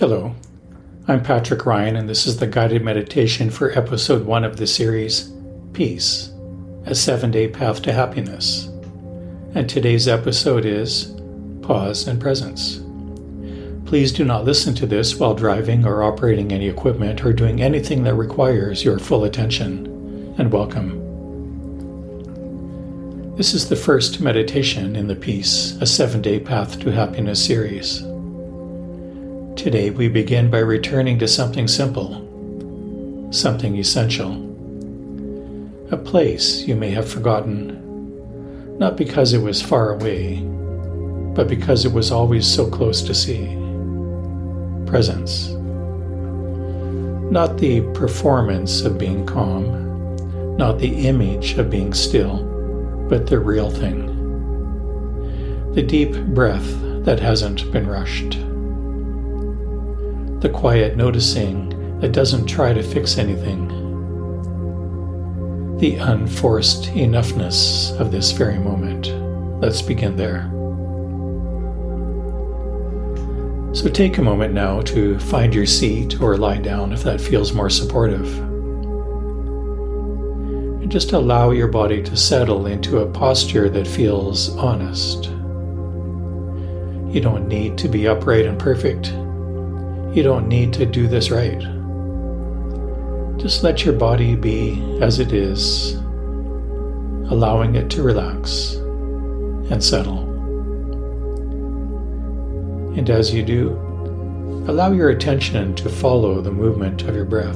Hello, I'm Patrick Ryan, and this is the guided meditation for episode 1 of the series, Peace, a 7-day path to happiness. And today's episode is Pause and Presence. Please do not listen to this while driving or operating any equipment or doing anything that requires your full attention, and welcome. This is the first meditation in the Peace, a 7-day path to happiness series. Today we begin by returning to something simple, something essential. A place you may have forgotten, not because it was far away, but because it was always so close to see. Presence. Not the performance of being calm, not the image of being still, but the real thing. The deep breath that hasn't been rushed. The quiet noticing that doesn't try to fix anything. The unforced enoughness of this very moment. Let's begin there. So take a moment now to find your seat or lie down if that feels more supportive. And just allow your body to settle into a posture that feels honest. You don't need to be upright and perfect. You don't need to do this right. Just let your body be as it is, allowing it to relax and settle. And as you do, allow your attention to follow the movement of your breath.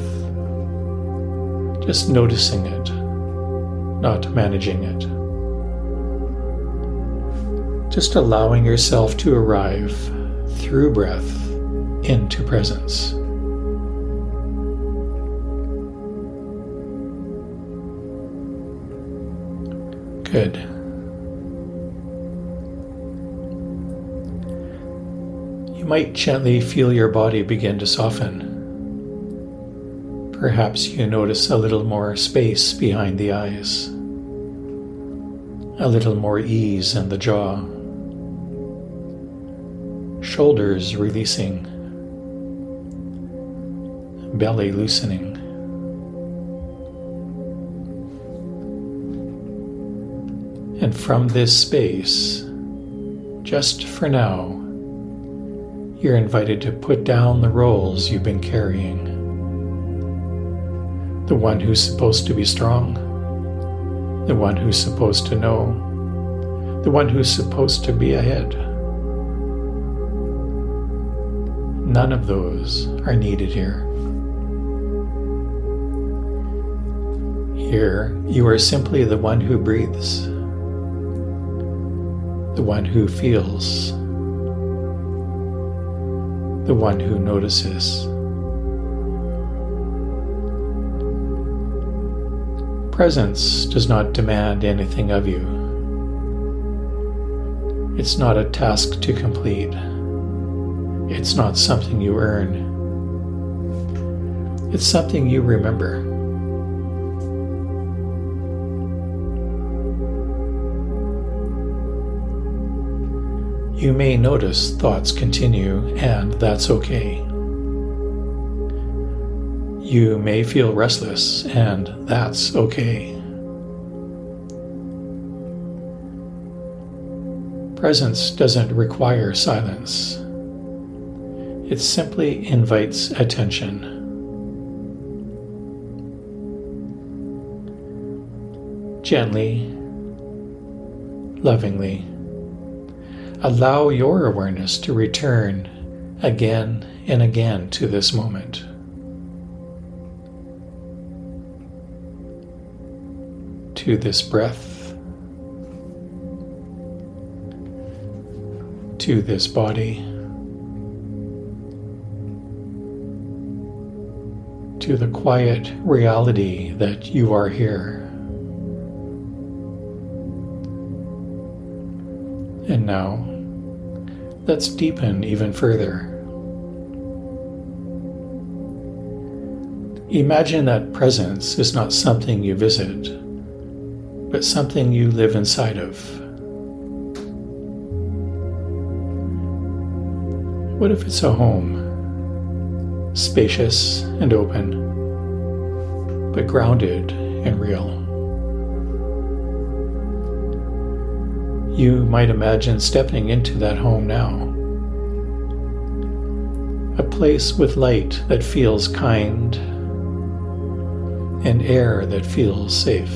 Just noticing it, not managing it. Just allowing yourself to arrive through breath into presence. Good. You might gently feel your body begin to soften. Perhaps you notice a little more space behind the eyes, a little more ease in the jaw, shoulders releasing, belly loosening. And from this space, just for now, you're invited to put down the roles you've been carrying. The one who's supposed to be strong, the one who's supposed to know, the one who's supposed to be ahead. None of those are needed here. Here, you are simply the one who breathes, the one who feels, the one who notices. Presence does not demand anything of you. It's not a task to complete. It's not something you earn. It's something you remember. You may notice thoughts continue, and that's okay. You may feel restless, and that's okay. Presence doesn't require silence. It simply invites attention. Gently, lovingly, allow your awareness to return again and again to this moment. To this breath, to this body, to the quiet reality that you are here. And now, let's deepen even further. Imagine that presence is not something you visit, but something you live inside of. What if it's a home? spacious and open, but grounded and real. You might imagine stepping into that home now. A place with light that feels kind and air that feels safe,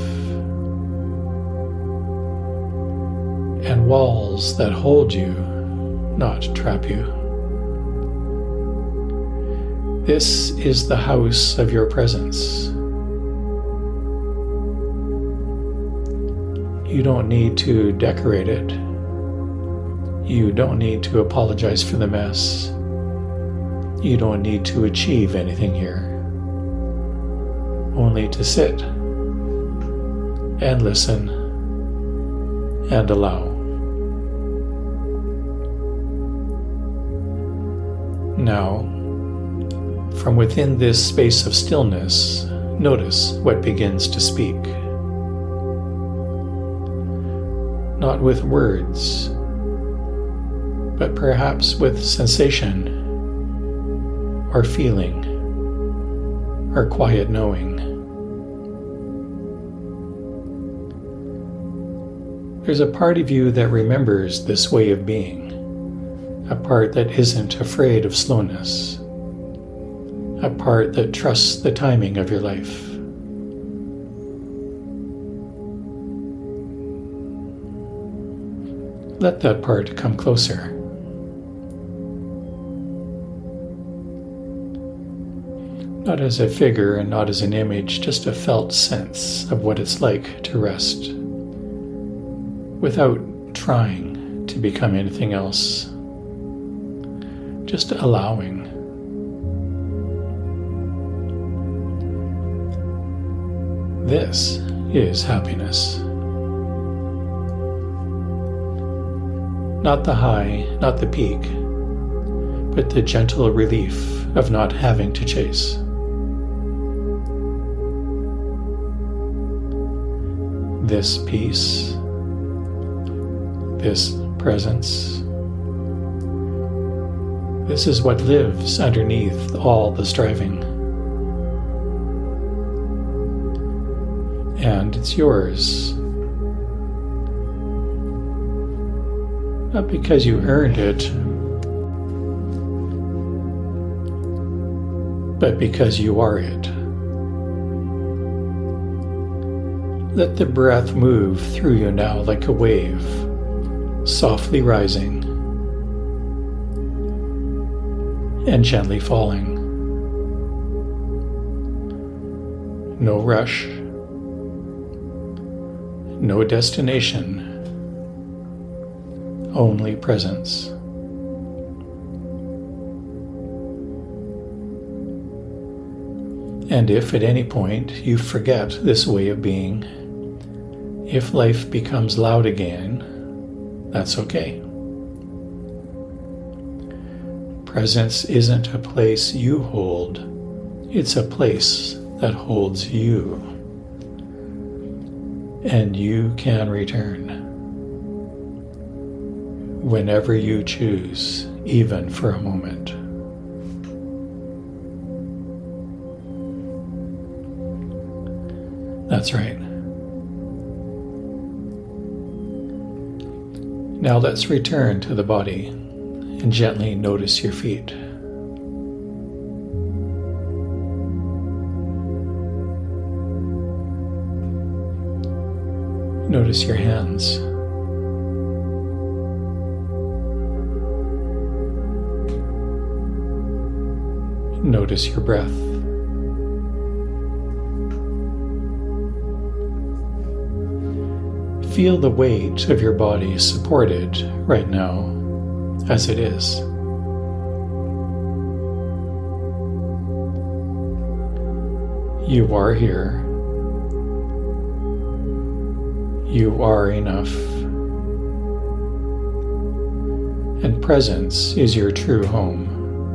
and walls that hold you, not trap you. This is the house of your presence. You don't need to decorate it. You don't need to apologize for the mess. You don't need to achieve anything here. Only to sit and listen and allow. Now, from within this space of stillness, notice what begins to speak. Not with words, but perhaps with sensation, or feeling, or quiet knowing. There's a part of you that remembers this way of being, a part that isn't afraid of slowness, a part that trusts the timing of your life. Let that part come closer. Not as a figure and not as an image, just a felt sense of what it's like to rest, without trying to become anything else, just allowing. This is happiness. Not the high, not the peak, but the gentle relief of not having to chase. This peace, this presence, this is what lives underneath all the striving. And it's yours. Not because you earned it, but because you are it. Let the breath move through you now like a wave, softly rising and gently falling. No rush, no destination, only presence. And if at any point you forget this way of being, if life becomes loud again, that's okay. Presence isn't a place you hold, it's a place that holds you. And you can return whenever you choose, even for a moment. That's right. Now let's return to the body and gently notice your feet. Notice your hands. Notice your breath. Feel the weight of your body supported right now as it is. You are here. You are enough. And presence is your true home.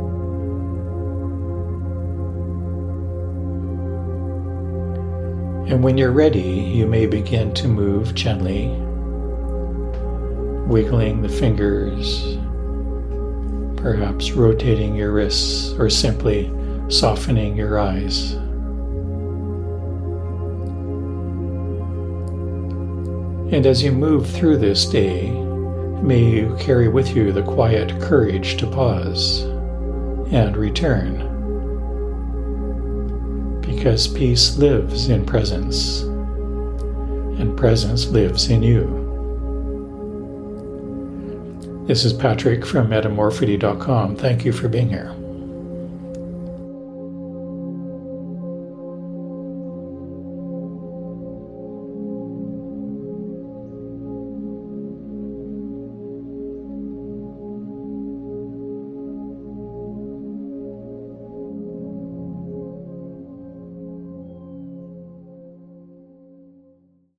And when you're ready, you may begin to move gently, wiggling the fingers, perhaps rotating your wrists, or simply softening your eyes. And as you move through this day, may you carry with you the quiet courage to pause and return, because peace lives in presence, and presence lives in you. This is Patrick from Metamorphody.com. Thank you for being here.